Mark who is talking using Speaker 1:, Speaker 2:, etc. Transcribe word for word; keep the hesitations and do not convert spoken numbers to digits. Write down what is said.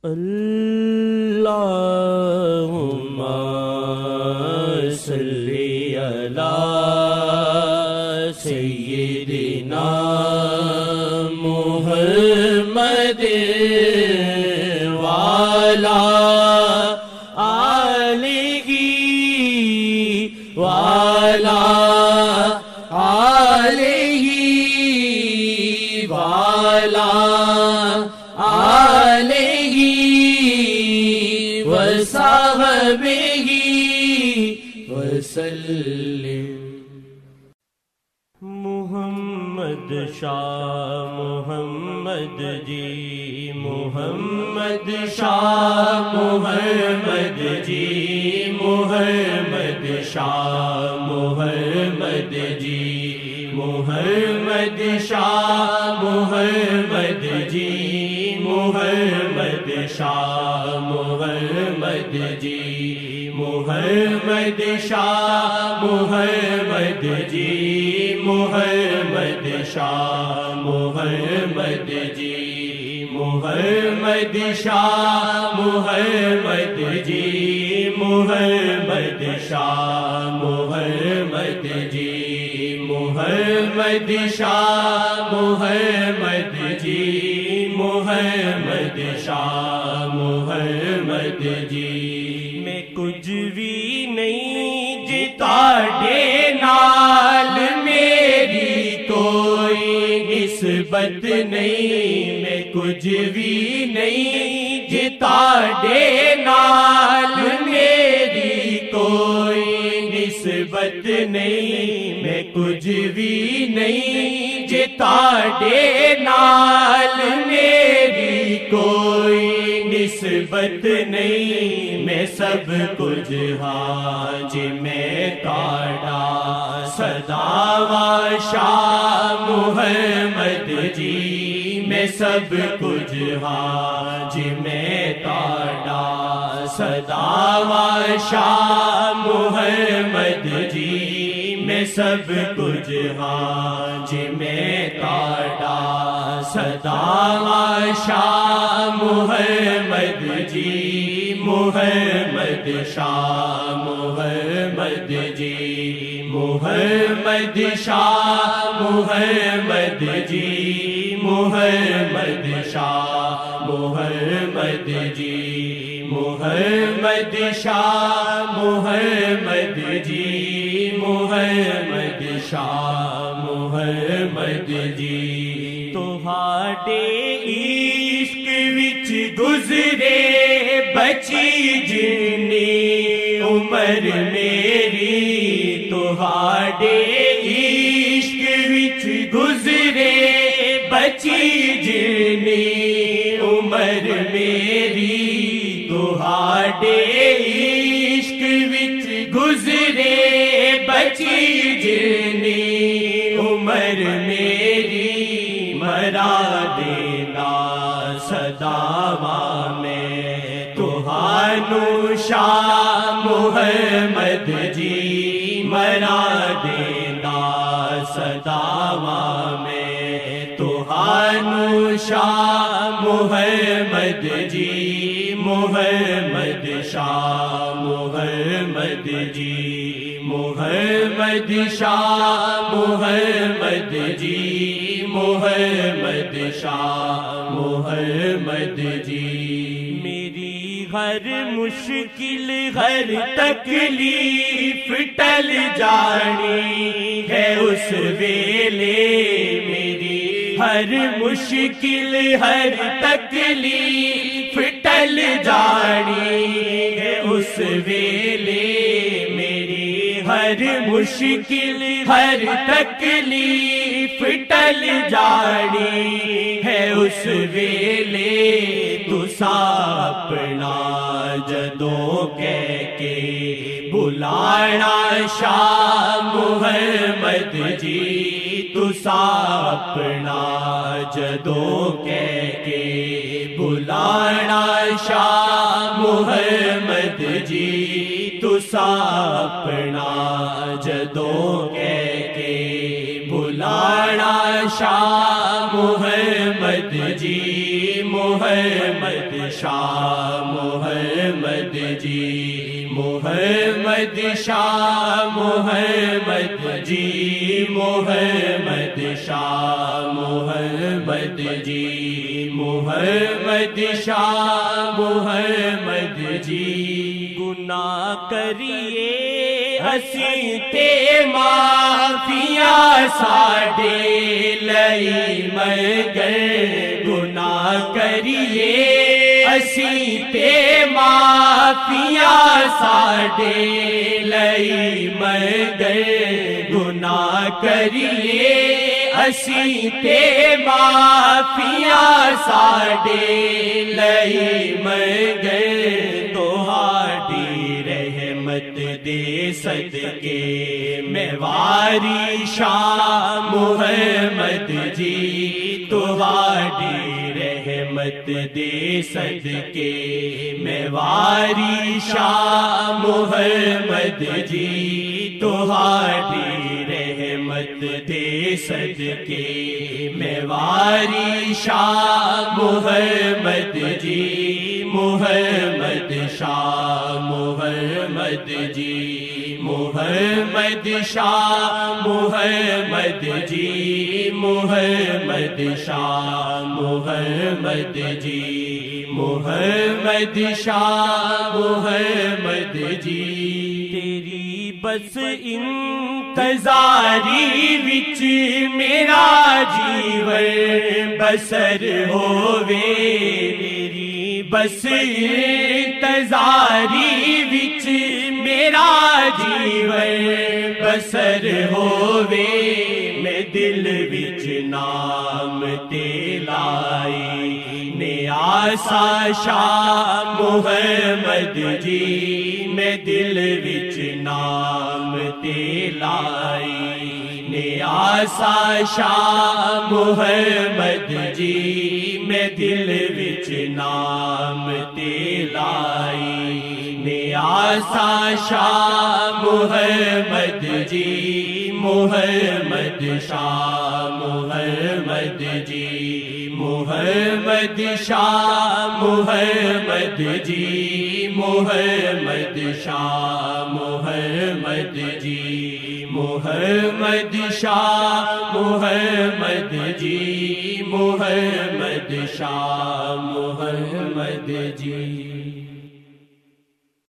Speaker 1: اللہم صلی علی سیدنا محمد وعلی آلہ وعلی آلہ وعلی آلہ وصحبہ وسلم۔ محمد شاہ محمد جی محمد شاہ محمد جی محمد شاہ محمد جی محمد شاہ محمد جی محمد شاہ محمد جی محمد شاہ محمد جی محمد شاہ محمد جی محمد شاہ محمد جی محمد شاہ محمد جی محمد شاہ محمد جی محمد شاہ محمد جی۔ میں کچھ بھی نہیں جتا ڈے نال میری کوئی نسبت نہیں، میں کچھ بھی نہیں جتا ڈے نال میری کوئی نسبت نہیں، میں کچھ بھی نہیں جتا ڈے نال میری کوئی نسبت نہیں، میں سب کچھ حاج میں کاڑا صداوا شاہ محمد جی، میں سب کچھ حاج میں کاڑا صداوا شاہ محمد جی، میں سب کچھ حاج میں کاٹا صداوا شاہ محمد جی محمد شاہ محمد جی محمد شاہ محمد جی محمد شاہ محمد جی محمد شاہ محمد جی محمد شاہ محمد جی۔ تہاڈے عشق وچ گزرے بچی جنی عمر میری، تہاڈے عشق وچ گزرے بچی جنی عمر میری، تہاڈے عشق وچ گزرے بچی جنی عمر میری، مرا دینا صداوا میں تہانو شاہ محمد جی، مرا دینا صداوا میں تہانو شاہ محمد جی محمد شاہ محمد جی محمد شاہ محمد جی محمد شاہ محمد جی۔ میری ہر مشکل ہر تکلیف ٹل جانی ہے اس ویلے، میری ہر مشکل ہر تکلیف ٹل جانی ہے اس ویلے، میری ہر مشکل ہر تکلیف ٹل جانی ہے اس ویلے، تسا اپنا جدوں کہہ کے بلانا شاہ محمد جی، تسا اپنا جدوں کہہ کے بلانا شاہ محمد جی، تسا اپنا جدوں کہہ کے بلانا شاہ محمد جی محمد شاہ محمد جی محمد شاہ محمد جی محمد شاہ محمد جی محمد شاہ محمد جی گناہ کریے اسی تے معافیاں ساڈے لئی مگر گناہ کریے اسی تے معافیاں ساڈے لئی مگر گناہ کریے اسی تے معافیاں ساڈے لئی مگر تہاڈی رحمت دے صدقے میں واری شاہ محمد جی تہاڈی رحمت دے صدقے میں واری شاہ محمد جی تہاڈی رحمت دے صدقے میں واری شاہ محمد جی محمد شاہ محمد جی محمد شاہ محمد جی محمد شاہ محمد جی محمد شاہ محمد جی تیری بس انتظاری وچ میرا جیون بسر ہووے میری بس انتظاری وچ میرا جیون بسر ہووے میں دل وچ نام تے لائی نے آسا شاہ محمد جی میں دل وچ نام تے لائی نے آسا شاہ محمد جی میں دل وچ نام تے لائی نے آسا شاہ محمد جی محمد شاہ محمد جی محمد شاہ محمد جی محمد شاہ محمد جی محمد شاہ محمد جی محمد شاہ محمد جی